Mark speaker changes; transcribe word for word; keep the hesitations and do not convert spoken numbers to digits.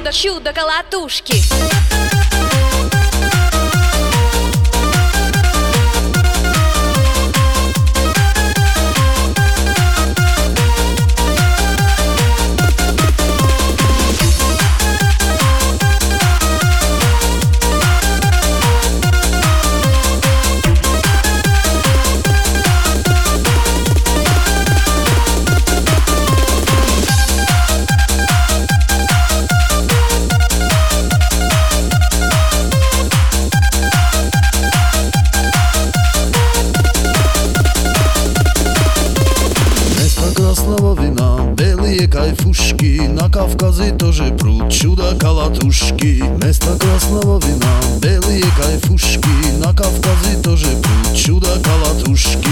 Speaker 1: чудо, чудо колотушки.
Speaker 2: Красного вина, белые кайфушки, на Кавказе тоже пруд чудо-колотушки. Вместо красного вина, белые кайфушки, на Кавказе тоже пруд чудо-колотушки.